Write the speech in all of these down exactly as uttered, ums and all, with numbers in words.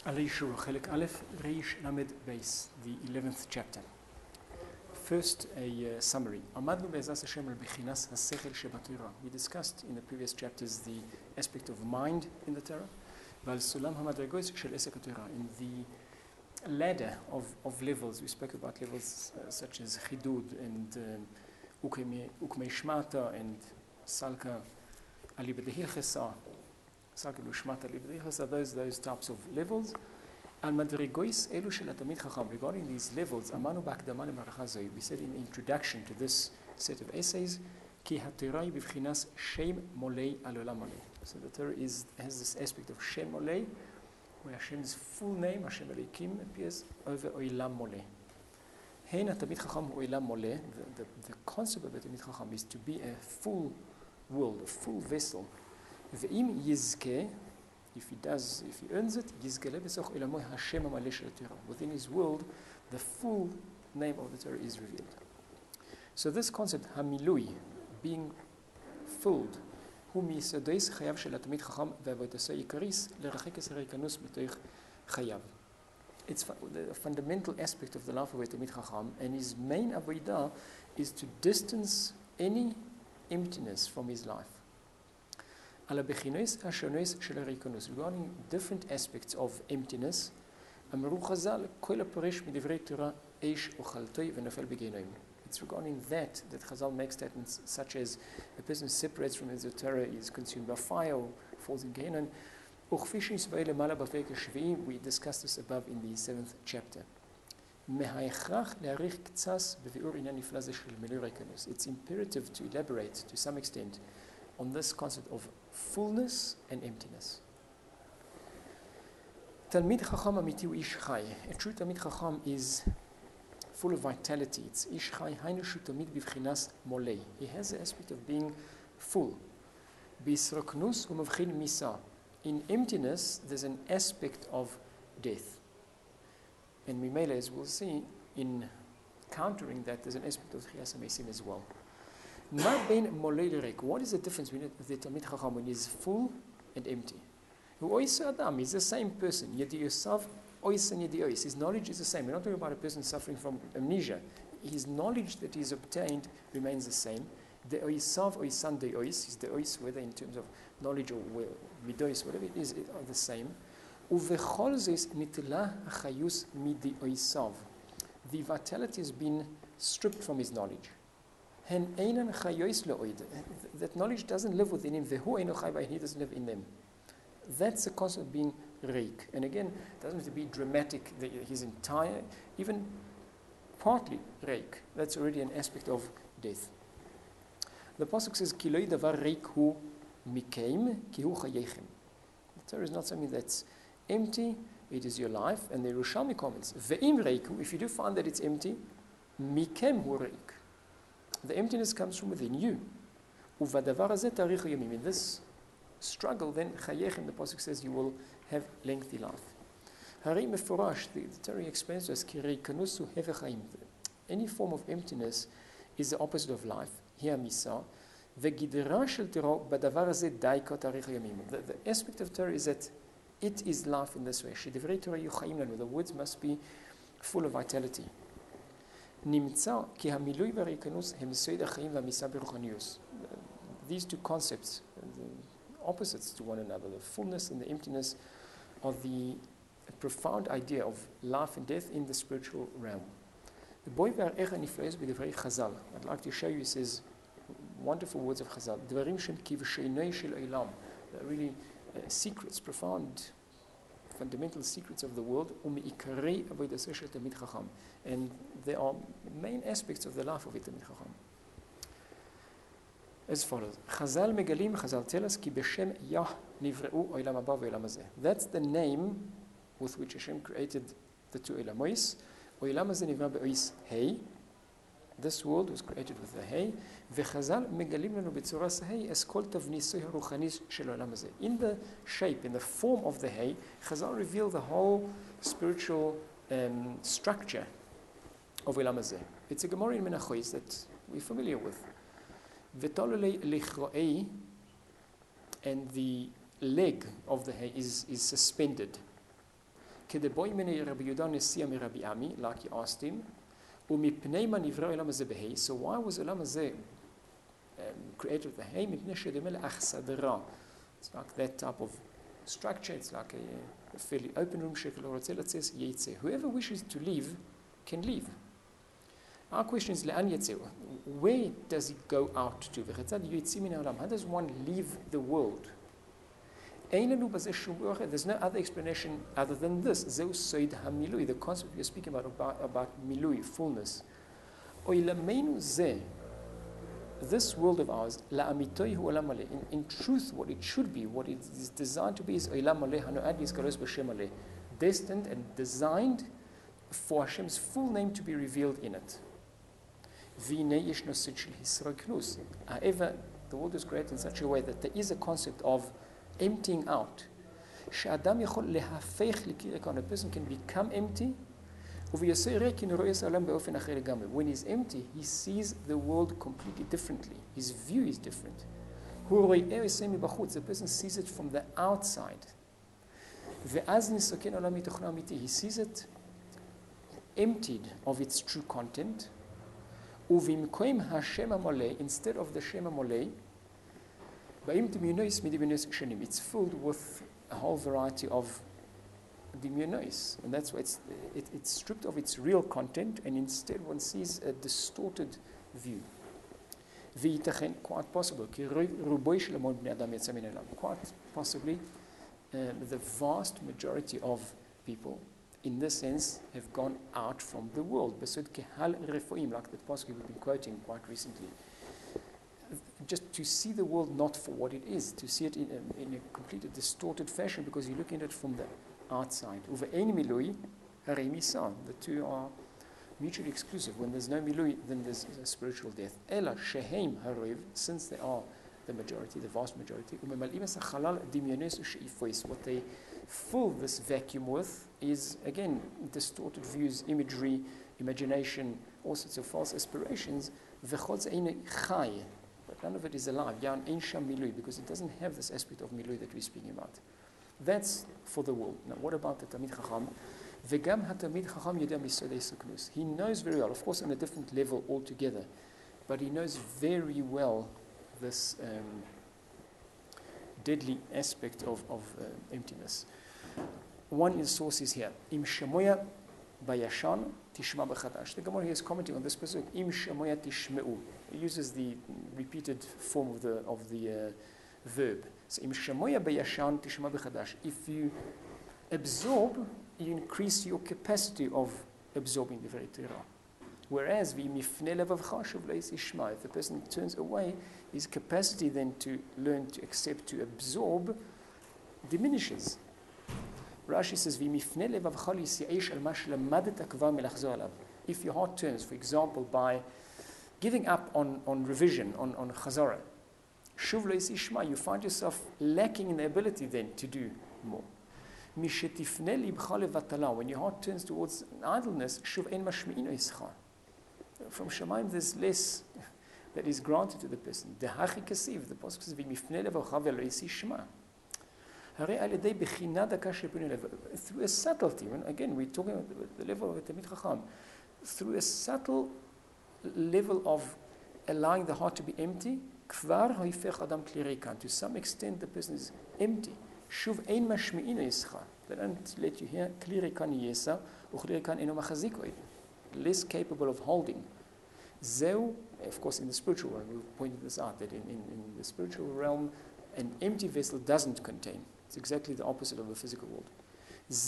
עלי שורה, חלק א', ריש למד בייס, the eleventh chapter. First, a uh, summary. עמדנו בעזרת השם על בחינס השכל שבתורה. We discussed in the previous chapters the aspect of mind in the Torah, ועל סולם המדרגות של עסק התורה. In the ladder of, of levels, we spoke about levels uh, such as chidud and ukmei shmata and salka ali b'dehilchesa, salka l'ushmata ali b'dehilchesa, those, those types of levels. על מדרגויס אלו של התלמיד חכם. Regarding these levels, אמרנו בהקדמה למערכה זו, we said in introduction to this set of essays, כי התורה היא בבחינת שם מולא על עולם מלא. So the Torah is, has this aspect of שם מולא, where Hashem's full name, Hashem Elokim, appears over עולם מולא. הן התלמיד חכם הוא עולם מולא. The, the, the concept of התלמיד חכם is to be a full world, a full vessel. ואם יזכה, if he does, if he earns it, יזגלה בסוך עולמו השם המלא של התורה. Within his world, the full name of the Torah is revealed. So this concept, המילוי, being filled, הוא מיסודות חייו של התלמיד חכם ועבודתו העיקרית לרחק את הריקנות בתוך חייו. It's the fundamental aspect of the life of a תלמיד חכם, and his main avodah is to distance any emptiness from his life. על הבחינוס השונות של הריקנות. Regarding different aspects of emptiness, אמרו חז"ל, כל הפורש מדברי תורה איש אוכלתו ונופל בגיהינום. It's regarding that that Chazal makes statements such as a person separates from the Torah, is consumed by fire, or falls in Gehenna. וכפי שנסבר למעלה בפרק השביעי, we discussed this above in the seventh chapter. מההכרח להעריך קצת בביאור עניין נפלא זה של מילוי ריקנות. It's imperative to elaborate to some extent on this concept of fullness and emptiness. תלמיד חכם אמיתי הוא איש חי. A true תלמיד חכם is full of vitality. It's איש חי, היינו שהוא תמיד בבחינת מולא. He has the aspect of being full. בהסרוקנוס הוא מבחין מיסה. In emptiness, there's an aspect of death. And ממילא, as we'll see, in countering that, there's an aspect of תחיית המתים as well. מה בין מולא לריק? What is the difference between the תלמיד חכם when he's full and empty? הוא אויס האדם, he's the same person. ידיעותיו ois and yediois. His knowledge is the same. We're not talking about a person suffering from amnesia. His knowledge that he's obtained remains the same. The oisav oisan de ois is the ois, whether in terms of knowledge or midois, whatever it is, it are the same. Uvechol zes nitla achayus midi oisav. The vitality has been stripped from his knowledge. Hen einan chayois leoid. That knowledge doesn't live within him. Vehu eino chay b'ayin. He doesn't live in them. That's the concept of being reik. And again, it doesn't have to be dramatic, the, his entire, even partly reik. That's already an aspect of death. The Pasuk says, Ki lo davar reik hu mikeim, ki hu chayechem. The Torah is not something that's empty, it is your life. And the Yerushalmi comments, Ve'im reik hu, if you do find that it's empty, mikem hu reik. The emptiness comes from within you. Uvadavar hazeh tarichu yamim. In this struggle, then chayechem, the Pasuk says, you will have lengthy life. Hari mefurash, the Torah explains to us, ki reikanusu hevechaim. Any form of emptiness is the opposite of life. Here misa. V'gidra shel Torah badavar hazeh daika tarichu yamim. The aspect of Torah is that it is life in this way. Shedivrei Torah yu chaim lanu. The words must be full of vitality. Nimtza ki hamilui v'reikanus hem soid ha'chaim v'misa b'ruchanius. These two concepts, opposites to one another, the fullness and the emptiness of the profound idea of life and death in the spiritual realm. The boy I'd like to show you, he says, wonderful words of Chazal. The really uh, secrets, profound, fundamental secrets of the world. And there are main aspects of the life of a Talmid Chacham. As follows. Chazal megalim, Chazal tell us, ki b'shem Yah nivreu olam haba ve'olam hazeh. That's the name with which Hashem created the two olamois. Olam hazeh nivra be'ois hei. This world was created with the hei. V'chazal megalim lanu b'tzuras hei es kol tavnisoi haruchanis shel olam hazeh. In the shape, in the form of the hei, Chazal reveal the whole spiritual um, structure of olam hazeh. It's a Gemara in Menachos that we're familiar with. And the leg of the hay is, is suspended. כדבוי מני רבי יהודה נשיאה מרבי עמי, like he asked him, ומפני מה נברא העולם הזה בהי, so why was העולם הזה um, created with the hay? מפני שדומה לאכסדרה. It's like that type of structure, it's like a, a fairly open room shekel, or it says yetze. Whoever wishes to leave can leave. Our question is, לאן יצא? Where does it go out to? וכיצד יוצאים מן העולם? How does one leave the world? אין לנו בזה שום דבר אחר. There's no other explanation other than this. זהו סוד המילוי, the concept we're speaking about, about, about מילוי, fullness. עולמנו זה, this world of ours, לאמיתו הוא עולם מלא. In, in truth, what it should be, what it is designed to be, is עולם מלא, הנועד להזכרוס בשם מלא. Destined and designed for Hashem's full name to be revealed in it. והנה יש נושא של הסרקנוס. However, the world is created in such a way that there is a concept of emptying out. שאדם יכול להפך לקרקון. A person can become empty, וביוסי ריק רואה את העולם באופן אחר לגמרי. When he's empty, he sees the world completely differently. His view is different. הוא רואה את מבחוץ. The person sees it from the outside. ואז נסכן עולם מתוכנו אמיתי. He sees it emptied of its true content, ובמקום השם המלא, instead of the שם המלא, באים דמיונוס מדמיונוס שונים. It's filled with a whole variety of דמיונוס, and that's why it's, it, it's stripped of its real content, and instead one sees a distorted view. וייתכן, quite possible, כי רובו של המון בני אדם יצא מן העולם. Quite possibly, uh, the vast majority of people, in this sense, have gone out from the world. Besod kehal refoim, like the passage we've been quoting quite recently. Just to see the world not for what it is, to see it in a, in a completely distorted fashion, because you're looking at it from the outside. Uva ein milui, harei misa. The two are mutually exclusive. When there's no milui, then there's a spiritual death. Ela shehem harev, since they are the majority, the vast majority. Umemal'im es hachalal dimyones u'she'ifois. What they fill this vacuum with is, again, distorted views, imagery, imagination, all sorts of false aspirations. V'chod ze'ein chai. But none of it is alive. Yan ein sham milui, because it doesn't have this aspect of milui that we're speaking about. That's for the world. Now, what about the Talmid Chacham? V'gam ha-Talmid Chacham yodea misodei suknus. He knows very well, of course on a different level altogether, but he knows very well this um, deadly aspect of, of uh, emptiness. One in source is here. Im shemoya bayashan tishma b'chadash. The Gemara here is commenting on this pasuk. Im shemoya tishmeu. It uses the repeated form of the of the uh, verb. So im shemoya bayashan tishma b'chadash. If you absorb, you increase your capacity of absorbing the very Torah. Whereas v'mifnei levavcha shuv leis ishma. If the person turns away, his capacity then to learn, to accept, to absorb, diminishes. Rashi says, "V'mifnei levavcha lisya'ish al ma shelamadta kvar melachzor alav." If your heart turns, for example, by giving up on, on revision, on, on chazara, shuv leis ishma, you find yourself lacking in the ability then to do more. Mishetifnei libcha levatala. When your heart turns towards idleness, shuv ein mashmi'ino ischa. From Shemaim, there's less that is granted to the person. The hachi kasiv, the pasuk says, "V'mifnei levavcha ve'lo yishma." Through a subtlety, and again, we're talking about the level of a Talmid Chacham, through a subtle level of allowing the heart to be empty, to some extent the person is empty. They don't let you hear, less capable of holding. Of course, in the spiritual realm, we've pointed this out, that in, in, in the spiritual realm, an empty vessel doesn't contain. It's exactly the opposite of the physical world. That's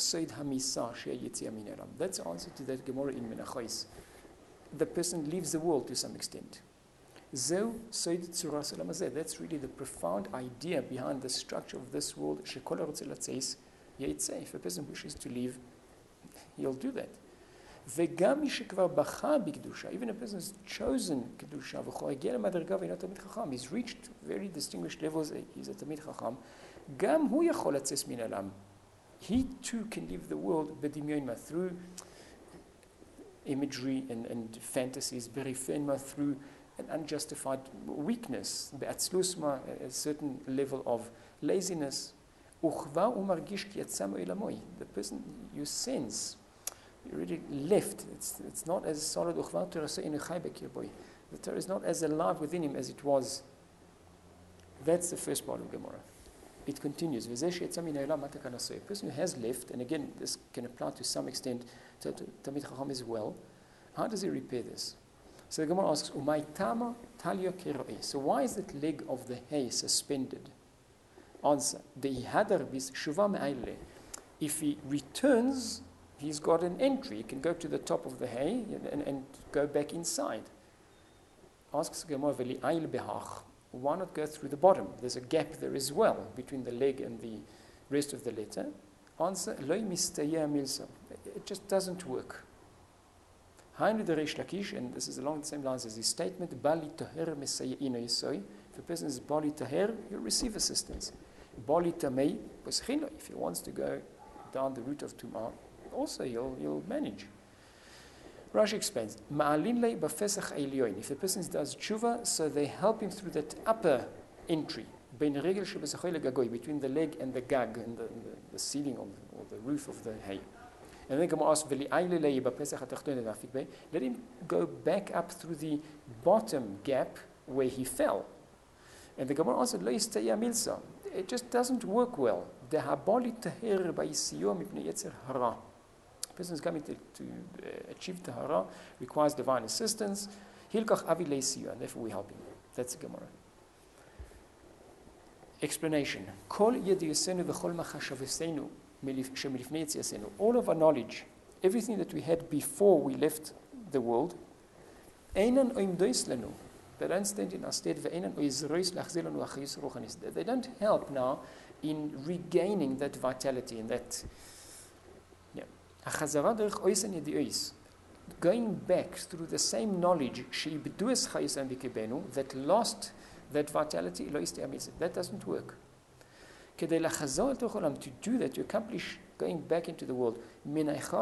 the answer to that Gemara in Menachos. The person leaves the world to some extent. That's really the profound idea behind the structure of this world. If a person wishes to leave, he'll do that. Even a person has chosen Kedusha, he's reached very distinguished levels, he's a Talmid Chacham. He too can leave the world through imagery and, and fantasies, through an unjustified weakness, a certain level of laziness, וכבר הוא מרגיש כי יצא מעולמוי. The person, you sense, you really left. It's, it's not as solid. וכבר תרסה אינו חי בקרבוי. The Torah is not as alive within him as it was. That's the first part of Gemara. It continues. וזה שיצא מן העולם, מה תקן עשוי? A person who has left, and again, this can apply to some extent to Talmid Chacham as well. How does he repair this? So the Gemara asks, Umay tama talya keroi. So why is that leg of the hay suspended? Answer. The ihadar bis shuva me'ayle. If he returns, he's got an entry. He can go to the top of the hay and, and go back inside. Asks the Gemara, veli ayl behach. Why not go through the bottom? There's a gap there as well between the leg and the rest of the letter. Answer, loy mistaya milsa. It just doesn't work. Hainu the Reish Lakish, and this is along the same lines as his statement, Bali Taher Mesaya Ino Yisoi. If a person is Bali Taher, he'll receive assistance. Bali Tamei Poschino, if he wants to go down the route of Tumah, also he'll, he'll manage. Rashi explains, Ma'alin lei b'fesach elyoin. If a person does tshuva, so they help him through that upper entry, between the leg and the gag, and the, the, the ceiling of, or the roof of the hay. And then Gemara asks, let him go back up through the bottom gap where he fell. And the Gemara answered, it just doesn't work well. The person is coming to, to uh, achieve tahara, requires divine assistance. Hilkach avi leisiyo, and therefore we help him. That's the Gemara. Explanation. Kol yediyasenu v'chol machashavesenu shemilifnei yetziasenu. All of our knowledge, everything that we had before we left the world, einan oimdois lanu. They don't stand in our stead. Ve'einan oizrois lachzir lanu achayus ruchanis. They don't help now in regaining that vitality and that. Going back through the same knowledge that lost that vitality, that doesn't work. To do that, to accomplish going back into the world, a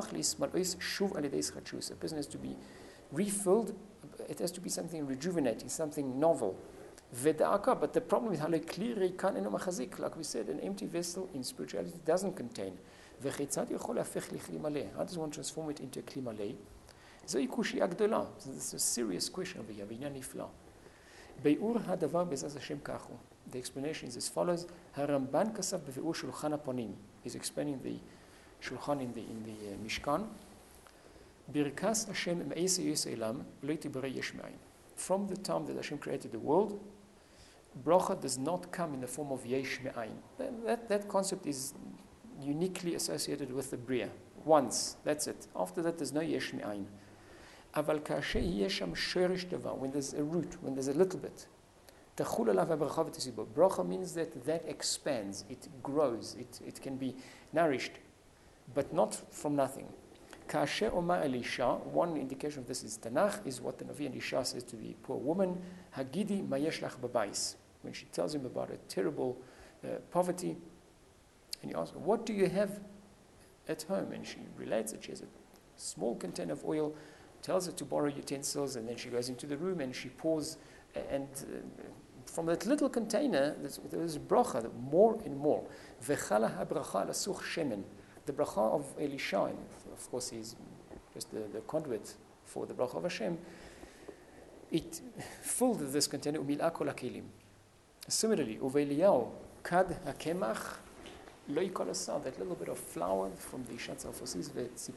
person has to be refilled, it has to be something rejuvenating, something novel. But the problem with like we said, an empty vessel in spirituality doesn't contain. How does one transform it into a kli maleh? This is a serious question over here. The explanation is as follows. Haramban kasav b've'ur shulchan haponim. He's explaining the shulchan in the, in the uh, Mishkan. Birkas Hashem me'ese yis elam lo tibarei yesh me'ayin. From the time that Hashem created the world, bracha does not come in the form of yesh me'ayin. That, that, that concept is uniquely associated with the Bria. Once, that's it. After that, there's no yesh me'ayin. Aval kashe yesham sherish davar, when there's a root, when there's a little bit. Tachul alav ha'bracha v'tesibo. Bracha means that that expands, it grows, it, it can be nourished, but not from nothing. Kashe Oma Elisha, one indication of this is Tanakh, is what the Navi Elisha says to the poor woman, Hagidi mayesh lach babais, when she tells him about a terrible uh, poverty. And he asks her, what do you have at home? And she relates that she has a small container of oil, tells her to borrow utensils, and then she goes into the room and she pours, and uh, from that little container, there's, there's bracha, more and more. V'chala ha-bracha lasuch shemen. The bracha of Elisha, and of course he's just the, the conduit for the bracha of Hashem, it filled this container, umil'a kol hakelim. Similarly, uve'eliyahu kad hakemach, that little bit of flour from the Shatz al-Fosis,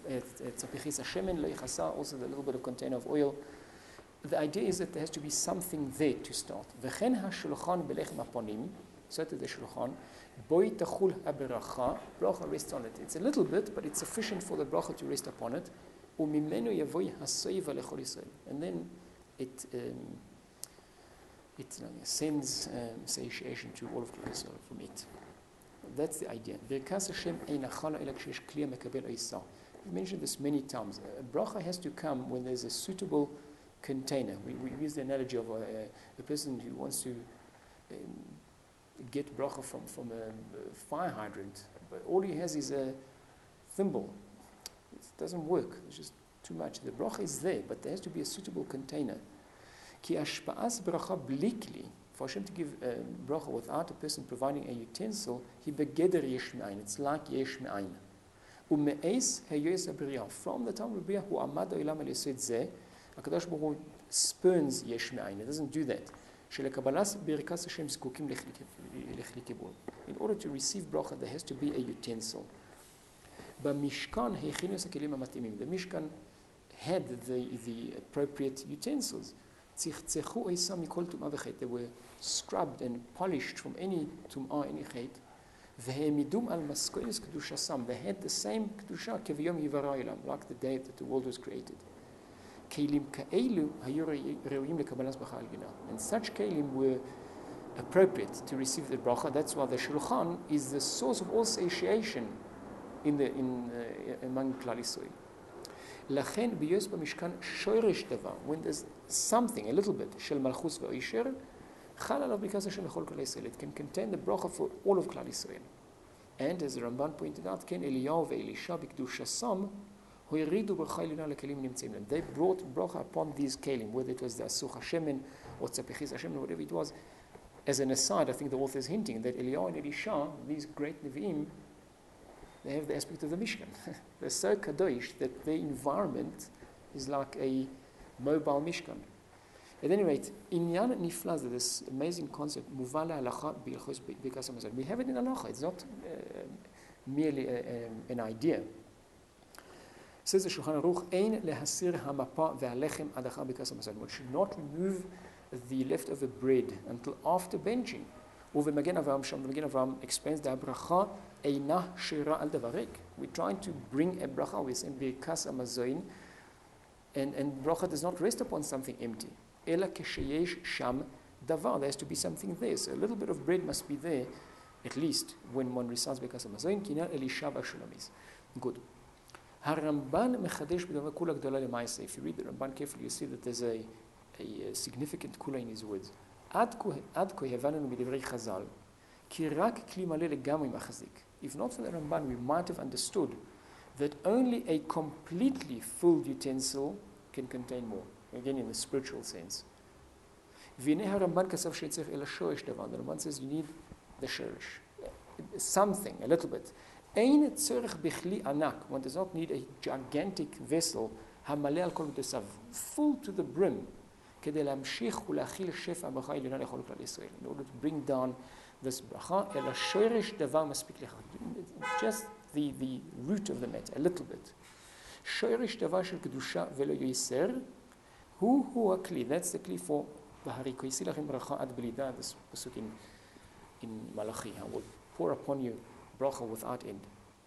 also the little bit of container of oil. The idea is that there has to be something there to start. So to the shulchan, boi tachul ha-beracha, bracha rests on it. It's a little bit, but it's sufficient for the bracha to rest upon it. And then it um, it uh, sends um, satiation to all of Klal from it. That's the idea. We mentioned this many times. A bracha has to come when there's a suitable container. We, we use the analogy of a, a person who wants to um, get bracha from, from a, a fire hydrant, but all he has is a thimble. It doesn't work. It's just too much. The bracha is there, but there has to be a suitable container. Ki ashpa'as bracha blikli For Hashem to give uh, bracha without a person providing a utensil, he begeder yesh me'ayin. It's like yesh me'ayin. U'me'ez heyoyes ha'biriyah. From the time of Bria, who amad ha'olam al yesod zeh, HaKadosh Baruch Hu spurns yesh me'ayin. It doesn't do that. Shelekabalas birikas Hashem zkukim lechli kibul. In order to receive bracha, there has to be a utensil. B'mishkan heichinos ha'kelim ha'matimim. The Mishkan had the, the appropriate utensils. They were scrubbed and polished from any tum'ah, any chet. They had the same kedusha keviyom yivara olam, like the day that the world was created. And such kelim were appropriate to receive the bracha. That's why the shulchan is the source of all satiation in the in uh, among Klal Yisrael. When there's something, a little bit, shel malchus ve'oisher, chal alav b'rikas Hashem lechol Klal Yisrael. It can contain the bracha for all of Klal Yisrael. And as the Ramban pointed out, ken Eliyahu ve'Elisha b'kedushasam hoiridu bracha elina lekelim nimtzeim lem. They brought bracha upon these kelim, whether it was the asuch Hashemen or tzapechis Hashemen, whatever it was. As an aside, I think the author is hinting that Eliyahu and Elisha, these great Nevi'im, they have the aspect of the Mishkan. They're so kadosh that the environment is like a mobile Mishkan. At any rate, Inyan Niflaz, this amazing concept, Muvala halacha b'ilchos b'kas hamazon. We have it in halacha. It's not uh, merely a, um, an idea. Says the Shulchan Aruch, Ein lehasir hamapa ve'alechem adacha b'kas hamazon. One should not remove the leftover bread until after benching. Uve Magen Avraham Sham, the Magen Avraham explains the bracha einah shira al davarek. We're trying to bring a bracha with in b'kas hamazon, and and bracha does not rest upon something empty. Ela kesheyesh sham davar. There has to be something there. So a little bit of bread must be there, at least when one recites b'kas hamazon. Kina Elisha b'Shulamis. Good. Haramban mechadesh b'davar kula gdola lemaaseh. If you read the Ramban carefully, you see that there's a a significant kula in his words. Ad כה הבנו מדברי חז"ל, כי רק כלי מלא לגמרי מחזיק. If not for the Ramban, we might have understood that only a completely filled utensil can contain more. Again, in the spiritual sense. והנה הרמב"ן כתב שצריך אל השורש דבר. The Ramban says you need the shorish. Something, a little bit. אין צורך בכלי ענק. One does not need a gigantic vessel, המלא על כל מידותיו, full to the brim. כדי להמשיך ולהכיל שפע הברכה העליונה לכל כלל ישראל. In order to bring down this ברכה, אלא שורש דבר מספיק לך. Just the, the root of the matter, a little bit. שורש דבר של קדושה ולא יסר, הוא הוא הכלי. That's the כלי for והריקויסי לכם ברכה עד בלידה. This pasuk in, in Malachi. I will pour upon you ברכה without end.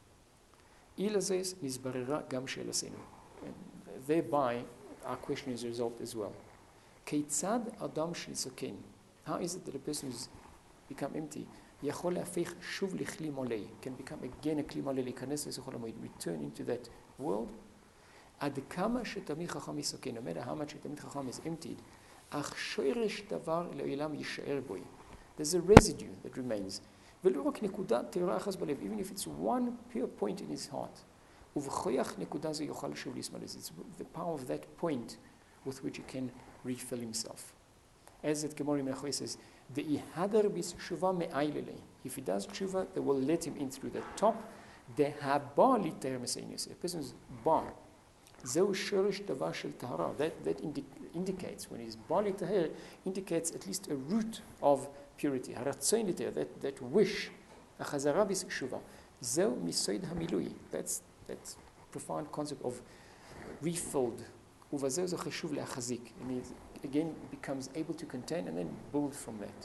אילה זה נזבררה גם שאלתנו. Thereby, our question is resolved as well. כיצד אדם שניסוקן? How is it that a person who's become empty יכול להפך שוב לכלי מלא, can become again a כלי מלא, להיכנס לזכור המועד, return into that world? עד כמה שתמיד חכם יסוקן, no matter how much שתמיד חכם is emptied, אך שורש דבר לעולם יישאר בו. There's a residue that remains. ולא רק נקודה טהורה אחת בלב, even if it's one pure point in his heart. ובכוח נקודה זו יוכל שוב להסמלא. It's the power of that point with which he can refill himself. As the Gemara Menachos says, the ihadar bis tshuva me'aylele. If he does tshuva, they will let him in through the top. The haba liter mesaynis. A person's bar. Zeu shorish davar shel tahara. That that indi- indicates when his bar liter indicates at least a root of purity. Haratzoin liter. That that wish. A chazara bis tshuva. Zeu misoid hamilui. That's that profound concept of refilled. And he again becomes able to contain and then build from that.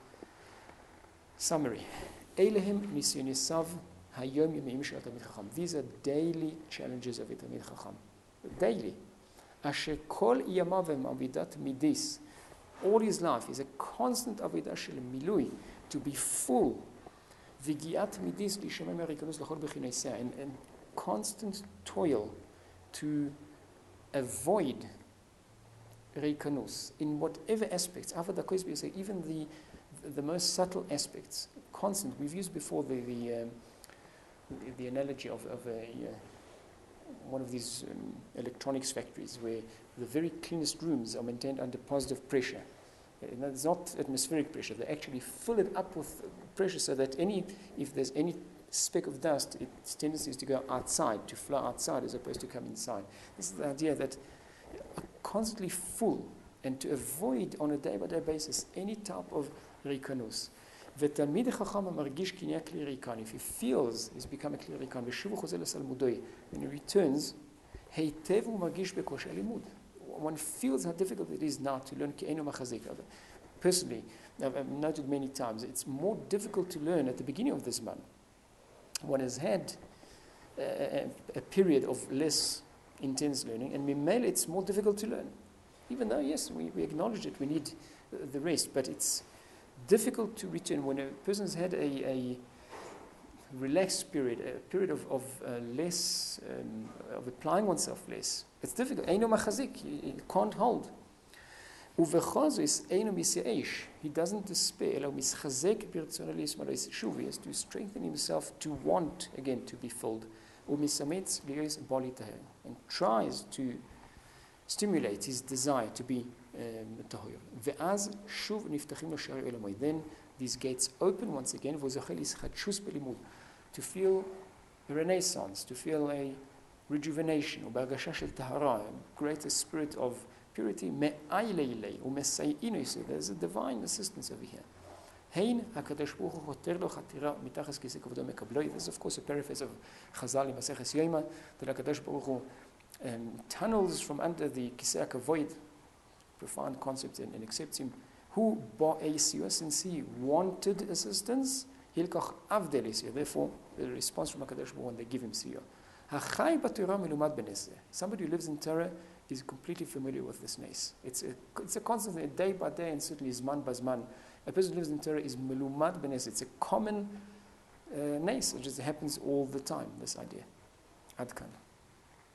Summary. These are daily challenges of a Talmid Chacham. Daily. All his life is a constant avodah shel milui, to be full. And, and constant toil to avoid reikanus in whatever aspects. Even the, the most subtle aspects. Constant. We've used before the the, um, the, the analogy of, of a, uh, one of these um, electronics factories where the very cleanest rooms are maintained under positive pressure. It's not atmospheric pressure. They actually fill it up with pressure so that any, if there's any speck of dust, its tendency is to go outside, to flow outside as opposed to come inside. This is the idea that are constantly full, and to avoid on a day-by-day basis any type of rikanus. ותלמיד החכם מרגיש כי נהיה כלי ריקן. If he feels he's become a כלי ריקן, ושוב הוא חוזר לסלמודוי, when he returns, היטב הוא מרגיש בקושי הלימוד. One feels how difficult it is now to learn כי אינו מחזיק. Personally, I've noted many times, it's more difficult to learn at the beginning of this month. One has had a, a, a period of less intense learning, and memele it's more difficult to learn. Even though, yes, we, we acknowledge it, we need the rest, but it's difficult to return when a person's had a, a relaxed period, a period of, of uh, less, um, of applying oneself less. It's difficult. Eino machazik, he can't hold. Uvechazo is eino misyaesh. He doesn't despair. Elo mischazek birtzonalis marais shuv. He has to strengthen himself to want again to be filled. Umisametz lios bolitaher, and tries to stimulate his desire to be tahir. Ve'az shuv niftachim lo shari elamai. Then these gates open once again. V'zochel ischadshus belimud, to feel a renaissance, to feel a rejuvenation, or b'argasha shel tahara, a greater spirit of purity. Me'aylei u'mesayinu. There's a divine assistance over here. Hein hakadosh baruch hu choter lo chatira mitachas kisei kavodo mekabloi. This is of course a paraphrase of Chazal in Maseches Yoma, that hakadosh baruch hu um, tunnels from under the kisei kavod, profound concept, and, and accepts him. Who ba'ei siyah, since he wanted assistance, hilkach avdel siyah. Therefore, the response from hakadosh baruch hu when they give him siyah. Hachai b'Torah melumad b'neseh. Somebody who lives in Torah is completely familiar with this nes. It's a, it's a constant, day by day, and certainly zman bazman. A person who lives in Torah is melumad b'neseh. It's a common uh, nes, it just happens all the time, this idea. Adkan.